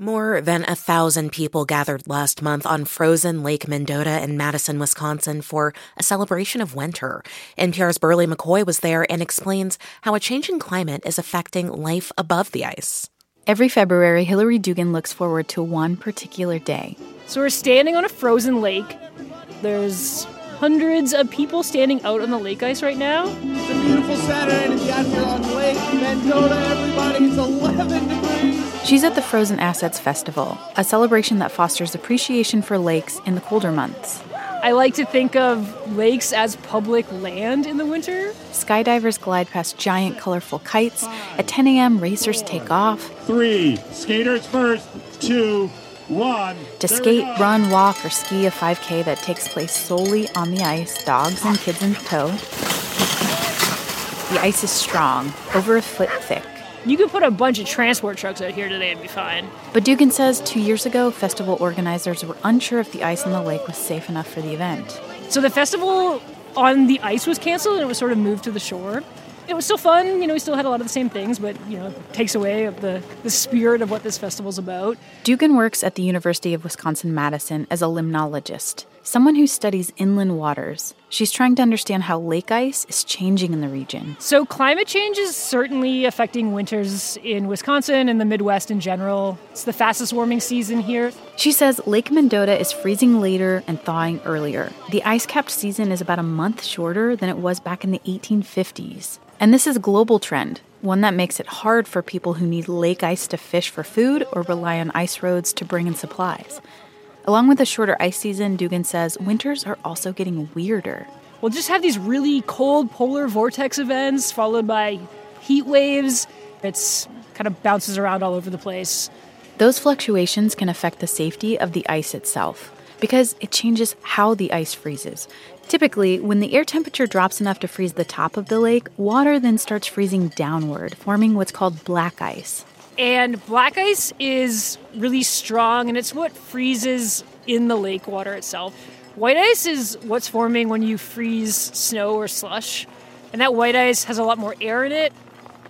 More than 1,000 people gathered last month on frozen Lake Mendota in Madison, Wisconsin for a celebration of winter. NPR's Burley McCoy was there and explains how a changing climate is affecting life above the ice. Every February, Hillary Dugan looks forward to one particular day. So we're standing on a frozen lake. There's hundreds of people standing out on the lake ice right now. It's a beautiful Saturday to be out here on Lake Mendota, everybody. It's 11 degrees. She's at the Frozen Assets Festival, a celebration that fosters appreciation for lakes in the colder months. I like to think of lakes as public land in the winter. Skydivers glide past giant, colorful kites. At 10 a.m., racers take off. 3, skaters first, 2, 1. To skate, run, walk, or ski a 5K that takes place solely on the ice, dogs and kids in tow. The ice is strong, over a foot thick. You could put a bunch of transport trucks out here today and be fine. But Dugan says 2 years ago, festival organizers were unsure if the ice on the lake was safe enough for the event. So the festival on the ice was canceled and it was sort of moved to the shore. It was still fun, we still had a lot of the same things, but, it takes away of the spirit of what this festival's about. Dugan works at the University of Wisconsin-Madison as a limnologist, someone who studies inland waters. She's trying to understand how lake ice is changing in the region. So climate change is certainly affecting winters in Wisconsin and the Midwest in general. It's the fastest warming season here. She says Lake Mendota is freezing later and thawing earlier. The ice-capped season is about a month shorter than it was back in the 1850s. And this is a global trend, one that makes it hard for people who need lake ice to fish for food or rely on ice roads to bring in supplies. Along with a shorter ice season, Dugan says winters are also getting weirder. We'll just have these really cold polar vortex events followed by heat waves. It's kind of bounces around all over the place. Those fluctuations can affect the safety of the ice itself because it changes how the ice freezes. Typically, when the air temperature drops enough to freeze the top of the lake, water then starts freezing downward, forming what's called black ice. And black ice is really strong, and it's what freezes in the lake water itself. White ice is what's forming when you freeze snow or slush. And that white ice has a lot more air in it,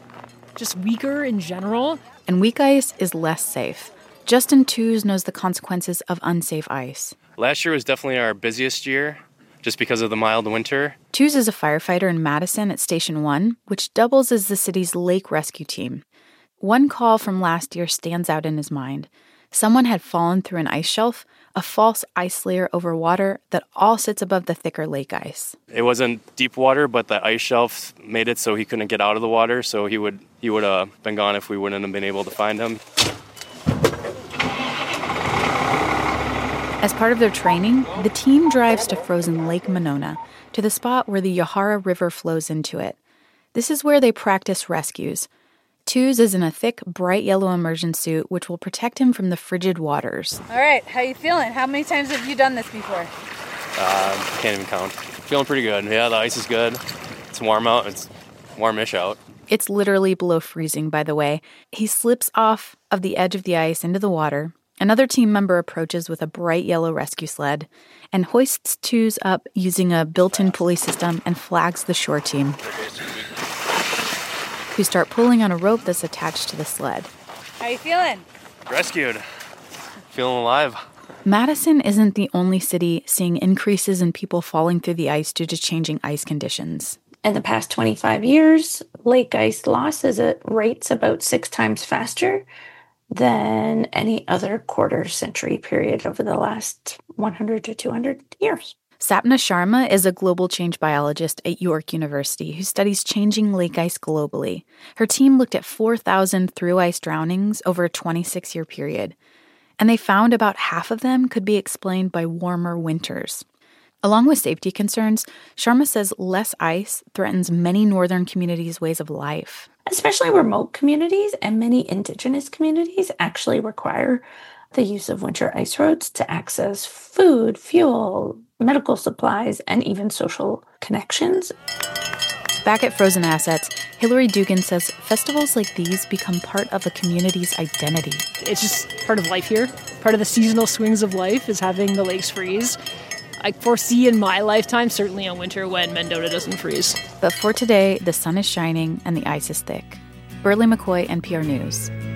just weaker in general. And weak ice is less safe. Justin Tews knows the consequences of unsafe ice. Last year was definitely our busiest year, just because of the mild winter. Tews is a firefighter in Madison at Station 1, which doubles as the city's lake rescue team. One call from last year stands out in his mind. Someone had fallen through an ice shelf, a false ice layer over water that all sits above the thicker lake ice. It wasn't deep water, but the ice shelf made it so he couldn't get out of the water, so he would have been gone if we wouldn't have been able to find him. As part of their training, the team drives to frozen Lake Monona, to the spot where the Yahara River flows into it. This is where they practice rescues. Tews is in a thick, bright yellow immersion suit, which will protect him from the frigid waters. All right, how you feeling? How many times have you done this before? Can't even count. Feeling pretty good. Yeah, the ice is good. It's warm out. It's warmish out. It's literally below freezing, by the way. He slips off of the edge of the ice into the water. Another team member approaches with a bright yellow rescue sled and hoists Tews up using a built-in pulley system and flags the shore team, who start pulling on a rope that's attached to the sled. How you feeling? Rescued. Feeling alive. Madison isn't the only city seeing increases in people falling through the ice due to changing ice conditions. In the past 25 years, lake ice loss is at rates about 6 times faster than any other quarter-century period over the last 100 to 200 years. Sapna Sharma is a global change biologist at York University who studies changing lake ice globally. Her team looked at 4,000 through-ice drownings over a 26-year period, and they found about half of them could be explained by warmer winters. Along with safety concerns, Sharma says less ice threatens many northern communities' ways of life. Especially remote communities and many indigenous communities actually require the use of winter ice roads to access food, fuel, medical supplies, and even social connections. Back at Frozen Assets, Hillary Dugan says festivals like these become part of a community's identity. It's just part of life here. Part of the seasonal swings of life is having the lakes freeze. I foresee in my lifetime, certainly a winter when Mendota doesn't freeze. But for today, the sun is shining and the ice is thick. Burley McCoy, NPR News.